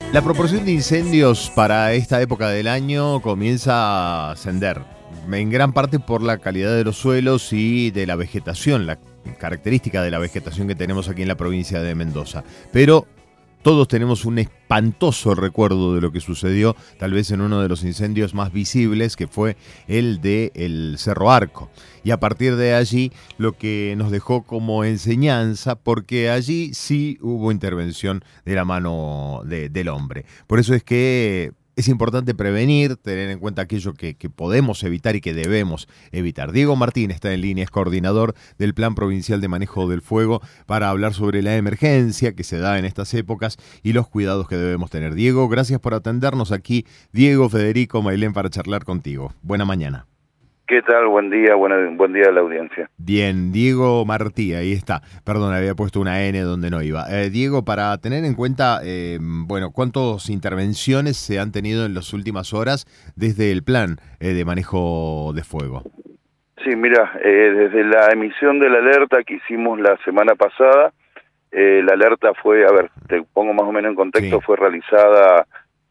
La proporción de incendios para esta época del año comienza a ascender, en gran parte por la calidad de los suelos y de la vegetación, la característica de la vegetación que tenemos aquí en la provincia de Mendoza. Pero todos tenemos un espantoso recuerdo de lo que sucedió, tal vez en uno de los incendios más visibles, que fue el de el Cerro Arco. Y a partir de allí, lo que nos dejó como enseñanza, porque allí sí hubo intervención de la mano del hombre. Por eso es que es importante prevenir, tener en cuenta aquello que podemos evitar y que debemos evitar. Diego Martín está en línea, es coordinador del Plan Provincial de Manejo del Fuego, para hablar sobre la emergencia que se da en estas épocas y los cuidados que debemos tener. Diego, gracias por atendernos aquí. Diego, Federico, Mailén, para charlar contigo. Buena mañana. ¿Qué tal? Buen día, buen día a la audiencia. Bien, Diego Martí, ahí está. Perdón, había puesto una N donde no iba. Diego, para tener en cuenta, ¿cuántas intervenciones se han tenido en las últimas horas desde el plan de manejo de fuego? Sí, mira, desde la emisión de la alerta que hicimos la semana pasada, la alerta fue, a ver, te pongo más o menos en contexto, Sí. fue realizada,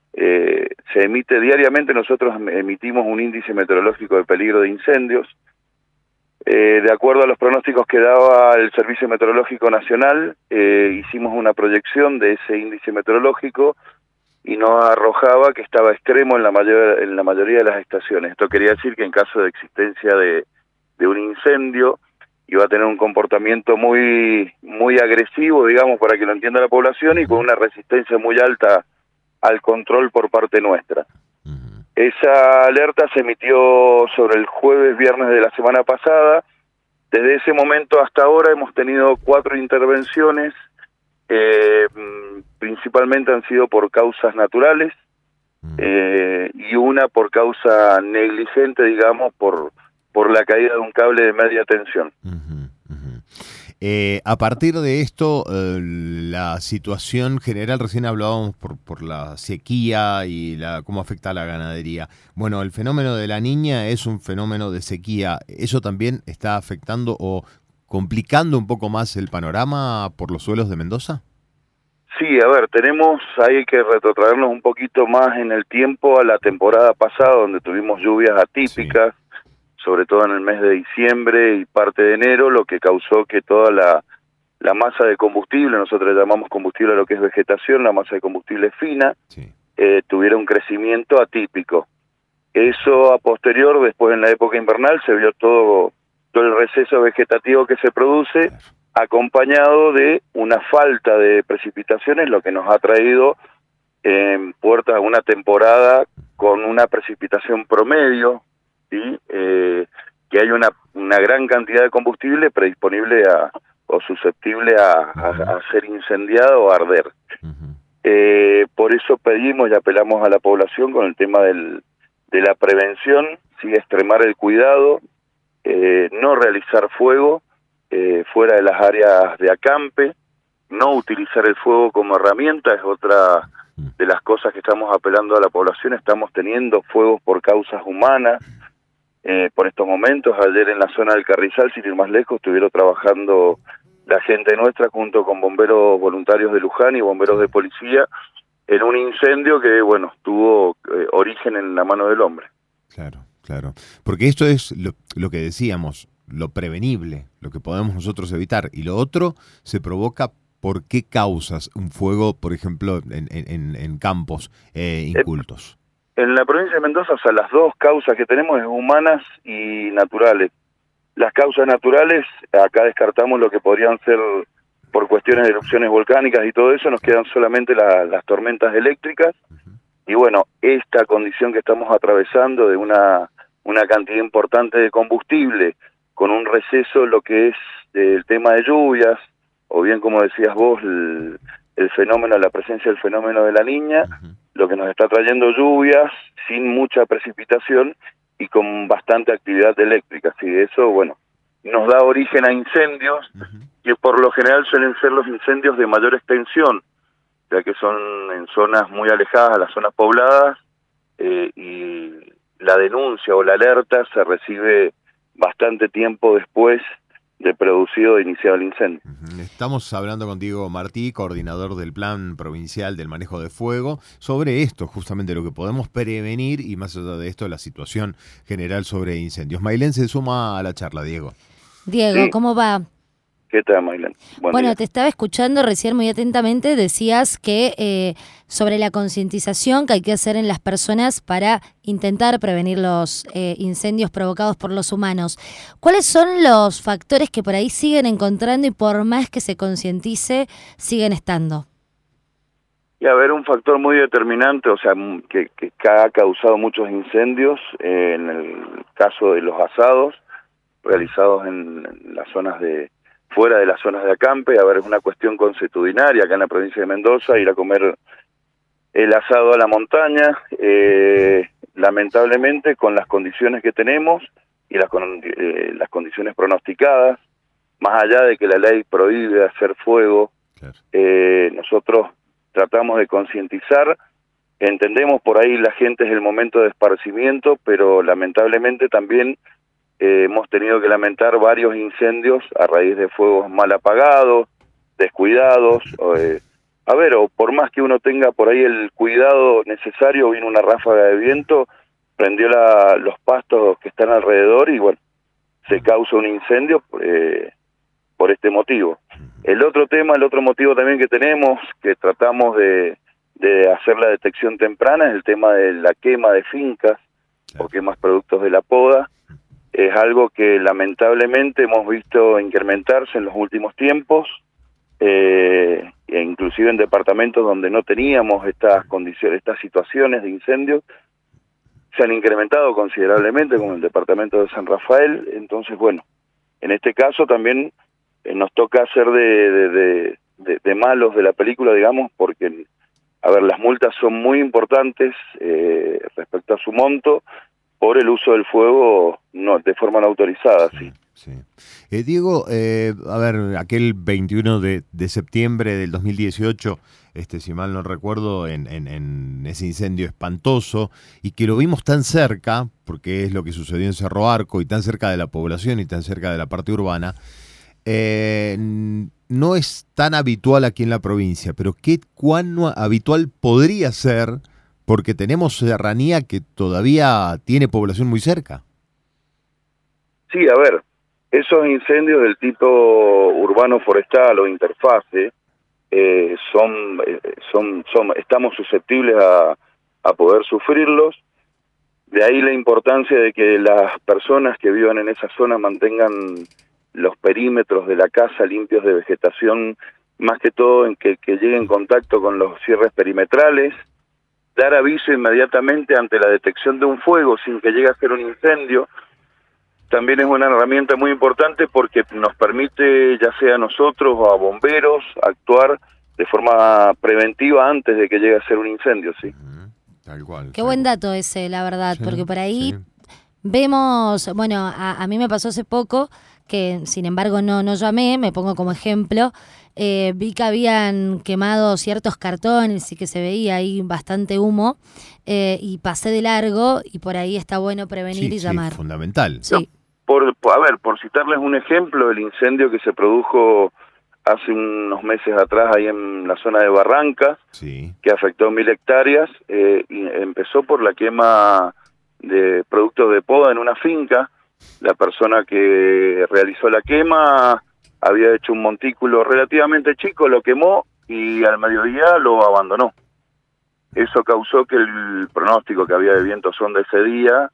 se emite diariamente, nosotros emitimos un índice meteorológico de peligro de incendios. De acuerdo a los pronósticos que daba el Servicio Meteorológico Nacional, hicimos una proyección de ese índice meteorológico y nos arrojaba que estaba extremo en la mayoría de las estaciones. Esto quería decir que en caso de existencia de un incendio iba a tener un comportamiento muy agresivo, digamos, para que lo entienda la población, y con una resistencia muy alta al control por parte nuestra. Esa alerta se emitió sobre el jueves, viernes de la semana pasada. Desde ese momento hasta ahora hemos tenido 4 intervenciones, principalmente han sido por causas naturales, y una por causa negligente, digamos, por la caída de un cable de media tensión. A partir de esto, la situación general, recién hablábamos por la sequía y cómo afecta a la ganadería. Bueno, el fenómeno de la Niña es un fenómeno de sequía. ¿Eso también está afectando o complicando un poco más el panorama por los suelos de Mendoza? Sí, a ver, hay que retrotraernos un poquito más en el tiempo a la temporada pasada, donde tuvimos lluvias atípicas, sí, sobre todo en el mes de diciembre y parte de enero, lo que causó que toda la masa de combustible, nosotros le llamamos combustible a lo que es vegetación, la masa de combustible fina, sí, tuviera un crecimiento atípico. Eso a posterior, después en la época invernal, se vio todo el receso vegetativo que se produce, claro, acompañado de una falta de precipitaciones, lo que nos ha traído en puertas a una temporada con una precipitación promedio, ¿sí? Que hay una gran cantidad de combustible predisponible o susceptible a ser incendiado o arder. Por eso pedimos y apelamos a la población con el tema de la prevención, ¿sí? Extremar el cuidado, no realizar fuego fuera de las áreas de acampe, no utilizar el fuego como herramienta, es otra de las cosas que estamos apelando a la población. Estamos teniendo fuegos por causas humanas, por estos momentos. Ayer en la zona del Carrizal, sin ir más lejos, estuvieron trabajando la gente nuestra junto con bomberos voluntarios de Luján y bomberos de policía en un incendio que, bueno, tuvo origen en la mano del hombre. Claro, claro. Porque esto es lo que decíamos, lo prevenible, lo que podemos nosotros evitar. Y lo otro se provoca por qué causas un fuego, por ejemplo, en campos incultos. En la provincia de Mendoza, o sea, las dos causas que tenemos es humanas y naturales. Las causas naturales, acá descartamos lo que podrían ser por cuestiones de erupciones volcánicas y todo eso, nos quedan solamente las tormentas eléctricas. Y bueno, esta condición que estamos atravesando de una cantidad importante de combustible, con un receso lo que es el tema de lluvias, o bien como decías vos, el fenómeno, la presencia del fenómeno de la Niña, lo que nos está trayendo lluvias sin mucha precipitación y con bastante actividad eléctrica. Así que eso, bueno, nos da origen a incendios, que por lo general suelen ser los incendios de mayor extensión, ya que son en zonas muy alejadas a las zonas pobladas, y la denuncia o la alerta se recibe bastante tiempo después producido de iniciado el incendio. Estamos hablando contigo, Martí, coordinador del Plan Provincial del Manejo de Fuego, sobre esto, justamente lo que podemos prevenir y más allá de esto, la situación general sobre incendios. Mailén se suma a la charla, Diego. Diego, Sí. ¿cómo va? ¿Qué tal, Maylén? Bueno, te estaba escuchando recién muy atentamente, decías que sobre la concientización que hay que hacer en las personas para intentar prevenir los incendios provocados por los humanos. ¿Cuáles son los factores que por ahí siguen encontrando y por más que se concientice, siguen estando? Y a ver, un factor muy determinante, o sea, que ha causado muchos incendios, en el caso de los asados realizados en las zonas fuera de las zonas de acampe. A ver, es una cuestión consuetudinaria acá en la provincia de Mendoza, ir a comer el asado a la montaña, lamentablemente con las condiciones que tenemos y las condiciones pronosticadas, más allá de que la ley prohíbe hacer fuego, claro. Nosotros tratamos de concientizar, entendemos por ahí la gente es el momento de esparcimiento, pero lamentablemente también hemos tenido que lamentar varios incendios a raíz de fuegos mal apagados, descuidados, o por más que uno tenga por ahí el cuidado necesario, vino una ráfaga de viento, prendió los pastos que están alrededor y bueno, se causa un incendio por este motivo. El otro motivo también que tenemos, que tratamos de hacer la detección temprana, es el tema de la quema de fincas o quemas productos de la poda. Es algo que lamentablemente hemos visto incrementarse en los últimos tiempos, e inclusive en departamentos donde no teníamos estas condiciones, estas situaciones de incendios, se han incrementado considerablemente, como el departamento de San Rafael. Entonces, bueno, en este caso también nos toca hacer de malos de la película, digamos, porque, a ver, las multas son muy importantes respecto a su monto, por el uso del fuego de forma no autorizada, sí. Sí. Diego, a ver, aquel 21 de septiembre del 2018, si mal no recuerdo, en ese incendio espantoso, y que lo vimos tan cerca, porque es lo que sucedió en Cerro Arco, y tan cerca de la población y tan cerca de la parte urbana, no es tan habitual aquí en la provincia, pero ¿cuán habitual podría ser? Porque tenemos serranía que todavía tiene población muy cerca. Sí, a ver, esos incendios del tipo urbano forestal o interfase estamos susceptibles a poder sufrirlos. De ahí la importancia de que las personas que vivan en esa zona mantengan los perímetros de la casa limpios de vegetación, más que todo en que llegue en contacto con los cierres perimetrales, dar aviso inmediatamente ante la detección de un fuego sin que llegue a ser un incendio. También es una herramienta muy importante porque nos permite, ya sea a nosotros o a bomberos, actuar de forma preventiva antes de que llegue a ser un incendio, sí. Tal cual. Qué buen dato ese, la verdad, sí, porque por ahí sí. Vemos, bueno, a mí me pasó hace poco, que sin embargo no llamé, me pongo como ejemplo, vi que habían quemado ciertos cartones y que se veía ahí bastante humo, y pasé de largo, y por ahí está bueno prevenir y llamar. Fundamental. Sí. Por citarles un ejemplo, el incendio que se produjo hace unos meses atrás ahí en la zona de Barrancas, sí, que afectó 1000 hectáreas, y empezó por la quema de productos de poda en una finca. La persona que realizó la quema había hecho un montículo relativamente chico, lo quemó y al mediodía lo abandonó. Eso causó que el pronóstico que había de vientos sonda ese día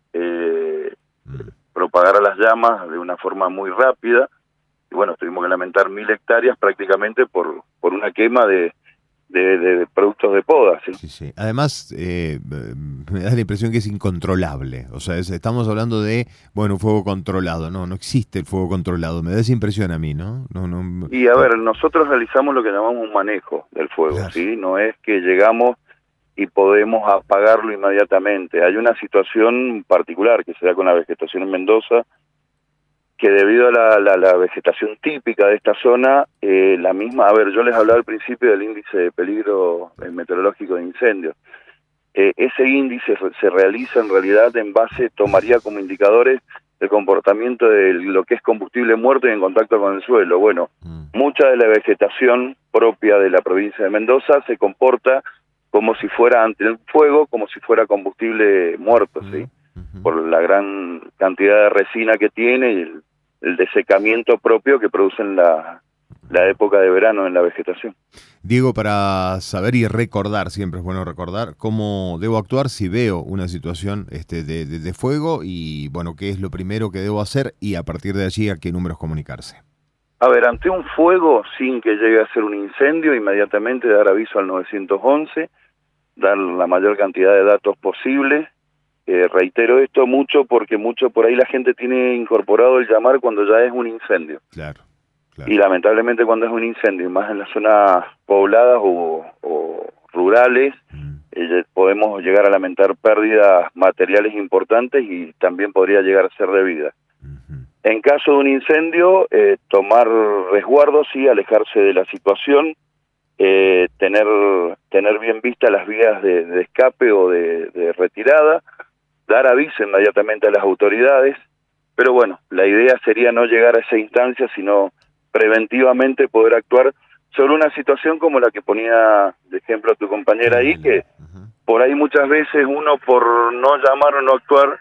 propagara las llamas de una forma muy rápida, y bueno, tuvimos que lamentar 1000 hectáreas prácticamente por una quema de productos de poda, ¿sí? Sí, sí. Además, me da la impresión que es incontrolable. O sea, estamos hablando de, bueno, un fuego controlado. No existe el fuego controlado. Me da esa impresión a mí, ¿no? Y a ver, nosotros realizamos lo que llamamos un manejo del fuego, claro, ¿sí? No es que llegamos y podemos apagarlo inmediatamente. Hay una situación particular que se da con la vegetación en Mendoza, que debido a la vegetación típica de esta zona, la misma, a ver, yo les hablaba al principio del índice de peligro meteorológico de incendios. Ese índice se realiza en realidad en base, tomaría como indicadores el comportamiento de lo que es combustible muerto y en contacto con el suelo. Bueno, mucha de la vegetación propia de la provincia de Mendoza se comporta como si fuera ante el fuego, como si fuera combustible muerto, ¿sí? Por la gran cantidad de resina que tiene y el desecamiento propio que produce en la época de verano en la vegetación. Diego, para saber y recordar, siempre es bueno recordar, cómo debo actuar si veo una situación de fuego y, bueno, qué es lo primero que debo hacer y a partir de allí a qué números comunicarse. A ver, ante un fuego, sin que llegue a ser un incendio, inmediatamente dar aviso al 911, dar la mayor cantidad de datos posible. Reitero esto mucho porque mucho por ahí la gente tiene incorporado el llamar cuando ya es un incendio. Claro. Y lamentablemente cuando es un incendio, más en las zonas pobladas o rurales, podemos llegar a lamentar pérdidas materiales importantes y también podría llegar a ser de vida. En caso de un incendio, tomar resguardos y alejarse de la situación, tener bien vistas las vías de escape o de retirada, dar aviso inmediatamente a las autoridades, pero bueno, la idea sería no llegar a esa instancia, sino preventivamente poder actuar sobre una situación como la que ponía de ejemplo tu compañera ahí, que por ahí muchas veces uno por no llamar o no actuar,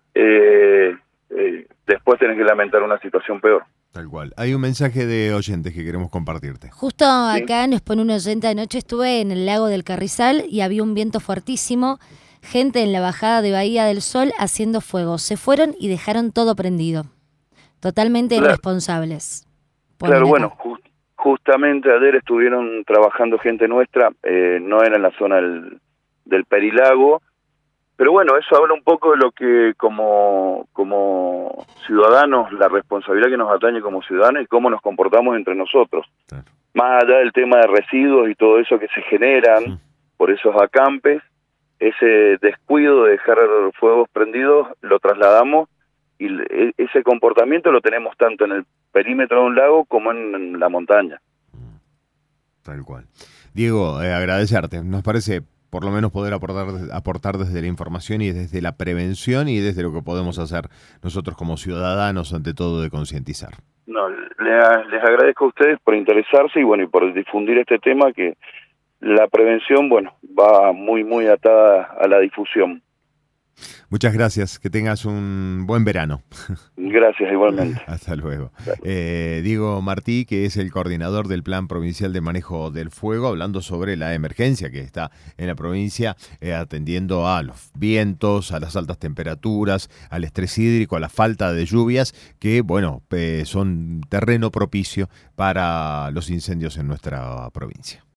después tenés que lamentar una situación peor. Tal cual. Hay un mensaje de oyentes que queremos compartirte. Justo acá nos pone un oyente: anoche estuve en el lago del Carrizal y había un viento fuertísimo, gente en la bajada de Bahía del Sol haciendo fuego, se fueron y dejaron todo prendido, totalmente irresponsables. Claro, bueno, justamente ayer estuvieron trabajando gente nuestra, no era en la zona del Perilago, pero bueno, eso habla un poco de lo que como ciudadanos, la responsabilidad que nos atañe como ciudadanos y cómo nos comportamos entre nosotros. Claro. Más allá del tema de residuos y todo eso que se generan por esos acampes, ese descuido de dejar fuegos prendidos lo trasladamos y ese comportamiento lo tenemos tanto en el perímetro de un lago como en la montaña. Tal cual. Diego, agradecerte. Nos parece por lo menos poder aportar desde la información y desde la prevención y desde lo que podemos hacer nosotros como ciudadanos, ante todo de concientizar. No, les agradezco a ustedes por interesarse y bueno, y por difundir este tema, que la prevención, bueno, va muy atada a la difusión. Muchas gracias, que tengas un buen verano. Gracias, igualmente. Hasta luego. Diego Martí, que es el coordinador del Plan Provincial de Manejo del Fuego, hablando sobre la emergencia que está en la provincia, atendiendo a los vientos, a las altas temperaturas, al estrés hídrico, a la falta de lluvias, que, bueno, son terreno propicio para los incendios en nuestra provincia.